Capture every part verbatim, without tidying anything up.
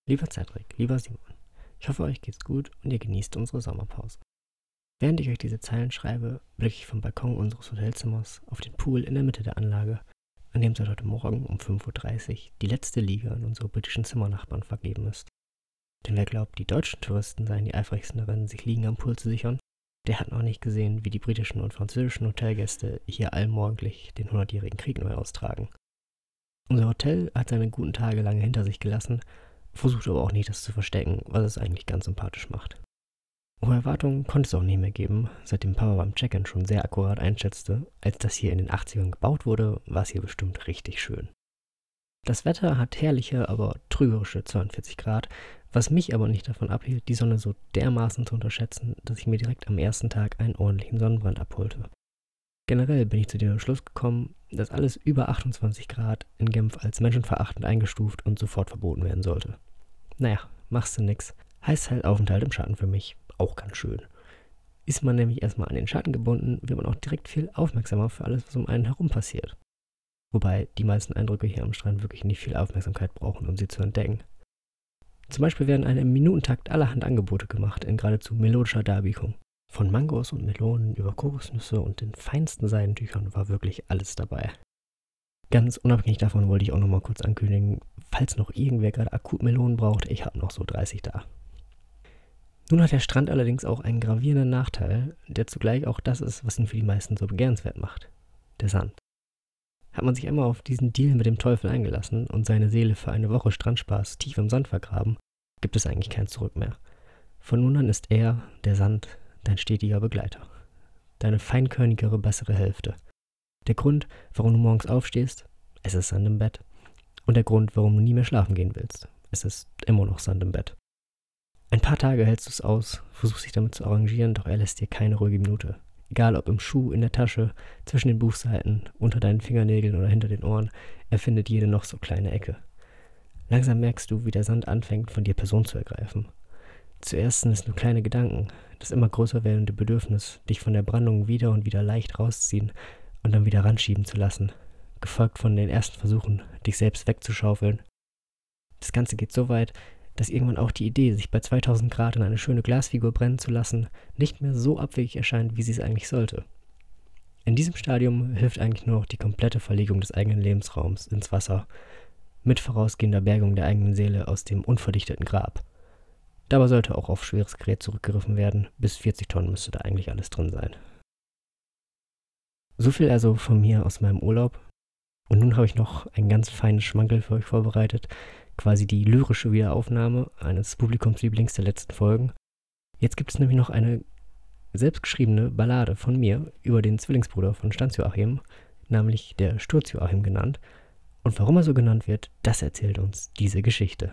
Lieber Cedric, lieber Simon, ich hoffe, euch geht's gut und ihr genießt unsere Sommerpause. Während ich euch diese Zeilen schreibe, blicke ich vom Balkon unseres Hotelzimmers auf den Pool in der Mitte der Anlage, an dem seit heute Morgen um fünf Uhr dreißig die letzte Liege an unsere britischen Zimmernachbarn vergeben ist. Denn wer glaubt, die deutschen Touristen seien die eifrigsten darin, sich Liegen am Pool zu sichern, der hat noch nicht gesehen, wie die britischen und französischen Hotelgäste hier allmorgendlich den hundertjährigen Krieg neu austragen. Unser Hotel hat seine guten Tage lange hinter sich gelassen, versucht aber auch nicht, das zu verstecken, was es eigentlich ganz sympathisch macht. Hohe Erwartungen konnte es auch nicht mehr geben, seitdem Papa beim Check-in schon sehr akkurat einschätzte, als das hier in den achtzigern gebaut wurde, war es hier bestimmt richtig schön. Das Wetter hat herrliche, aber trügerische zweiundvierzig Grad, was mich aber nicht davon abhielt, die Sonne so dermaßen zu unterschätzen, dass ich mir direkt am ersten Tag einen ordentlichen Sonnenbrand abholte. Generell bin ich zu dem Schluss gekommen, dass alles über achtundzwanzig Grad in Genf als menschenverachtend eingestuft und sofort verboten werden sollte. Naja, machst du nix. Heißt halt Aufenthalt im Schatten für mich. Auch ganz schön. Ist man nämlich erstmal an den Schatten gebunden, wird man auch direkt viel aufmerksamer für alles, was um einen herum passiert. Wobei die meisten Eindrücke hier am Strand wirklich nicht viel Aufmerksamkeit brauchen, um sie zu entdecken. Zum Beispiel werden einem im Minutentakt allerhand Angebote gemacht in geradezu melodischer Darbietung. Von Mangos und Melonen über Kokosnüsse und den feinsten Seidentüchern war wirklich alles dabei. Ganz unabhängig davon wollte ich auch nochmal kurz ankündigen, falls noch irgendwer gerade akut Melonen braucht, ich habe noch so dreißig da. Nun hat der Strand allerdings auch einen gravierenden Nachteil, der zugleich auch das ist, was ihn für die meisten so begehrenswert macht. Der Sand. Hat man sich einmal auf diesen Deal mit dem Teufel eingelassen und seine Seele für eine Woche Strandspaß tief im Sand vergraben, gibt es eigentlich kein Zurück mehr. Von nun an ist er, der Sand, dein stetiger Begleiter. Deine feinkörnigere, bessere Hälfte. Der Grund, warum du morgens aufstehst, es ist Sand im Bett. Und der Grund, warum du nie mehr schlafen gehen willst, es ist immer noch Sand im Bett. Ein paar Tage hältst du es aus, versuchst dich damit zu arrangieren, doch er lässt dir keine ruhige Minute. Egal ob im Schuh, in der Tasche, zwischen den Buchseiten, unter deinen Fingernägeln oder hinter den Ohren, er findet jede noch so kleine Ecke. Langsam merkst du, wie der Sand anfängt, von dir Person zu ergreifen. Zuerst sind es nur kleine Gedanken, das immer größer werdende Bedürfnis, dich von der Brandung wieder und wieder leicht rausziehen und dann wieder ranschieben zu lassen, gefolgt von den ersten Versuchen, dich selbst wegzuschaufeln. Das Ganze geht so weit, dass irgendwann auch die Idee, sich bei zweitausend Grad in eine schöne Glasfigur brennen zu lassen, nicht mehr so abwegig erscheint, wie sie es eigentlich sollte. In diesem Stadium hilft eigentlich nur noch die komplette Verlegung des eigenen Lebensraums ins Wasser, mit vorausgehender Bergung der eigenen Seele aus dem unverdichteten Grab. Dabei sollte auch auf schweres Gerät zurückgegriffen werden, bis vierzig Tonnen müsste da eigentlich alles drin sein. So viel also von mir aus meinem Urlaub. Und nun habe ich noch ein ganz feines Schmankerl für euch vorbereitet, quasi die lyrische Wiederaufnahme eines Publikumslieblings der letzten Folgen. Jetzt gibt es nämlich noch eine selbstgeschriebene Ballade von mir über den Zwillingsbruder von Stanz-Joachim, nämlich der Sturz-Joachim genannt. Und warum er so genannt wird, das erzählt uns diese Geschichte.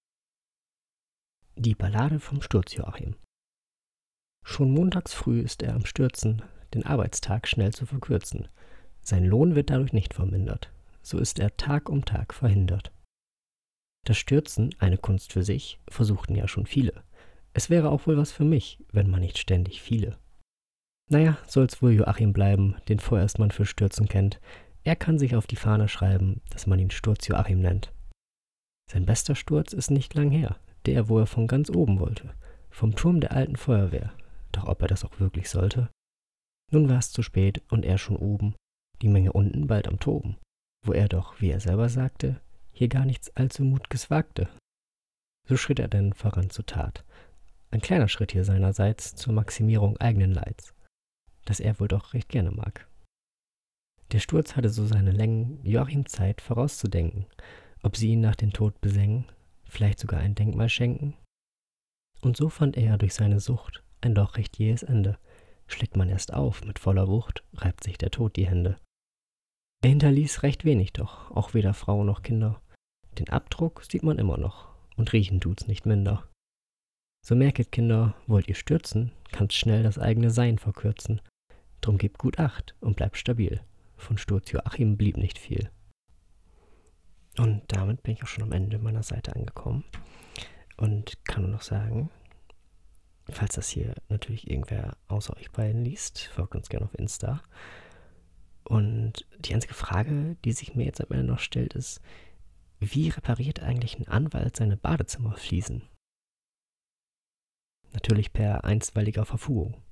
Die Ballade vom Sturz-Joachim. Schon montags früh ist er am Stürzen, den Arbeitstag schnell zu verkürzen. Sein Lohn wird dadurch nicht vermindert, so ist er Tag um Tag verhindert. Das Stürzen, eine Kunst für sich, versuchten ja schon viele. Es wäre auch wohl was für mich, wenn man nicht ständig fiele. Naja, soll's wohl Joachim bleiben, den vorerst man für Stürzen kennt. Er kann sich auf die Fahne schreiben, dass man ihn Sturz Joachim nennt. Sein bester Sturz ist nicht lang her, der, wo er von ganz oben wollte, vom Turm der alten Feuerwehr. Doch ob er das auch wirklich sollte? Nun war es zu spät und er schon oben, die Menge unten bald am Toben, wo er doch, wie er selber sagte, hier gar nichts allzu Mut'ges wagte. So schritt er denn voran zur Tat. Ein kleiner Schritt hier seinerseits zur Maximierung eigenen Leids, das er wohl doch recht gerne mag. Der Sturz hatte so seine Längen, Joachim Zeit vorauszudenken, ob sie ihn nach dem Tod besengen, vielleicht sogar ein Denkmal schenken. Und so fand er durch seine Sucht ein doch recht jähes Ende. Schlägt man erst auf mit voller Wucht, reibt sich der Tod die Hände. Er hinterließ recht wenig doch, auch weder Frau noch Kinder. Den Abdruck sieht man immer noch, und riechen tut's nicht minder. So merket, Kinder, wollt ihr stürzen, kann's schnell das eigene Sein verkürzen. Drum gebt gut Acht und bleibt stabil. Von Sturz Joachim blieb nicht viel. Und damit bin ich auch schon am Ende meiner Seite angekommen. Und kann nur noch sagen, falls das hier natürlich irgendwer außer euch beiden liest, folgt uns gerne auf Insta. Und die einzige Frage, die sich mir jetzt am Ende noch stellt, ist, Wie repariert eigentlich ein Anwalt seine Badezimmerfliesen? Natürlich per einstweiliger Verfügung.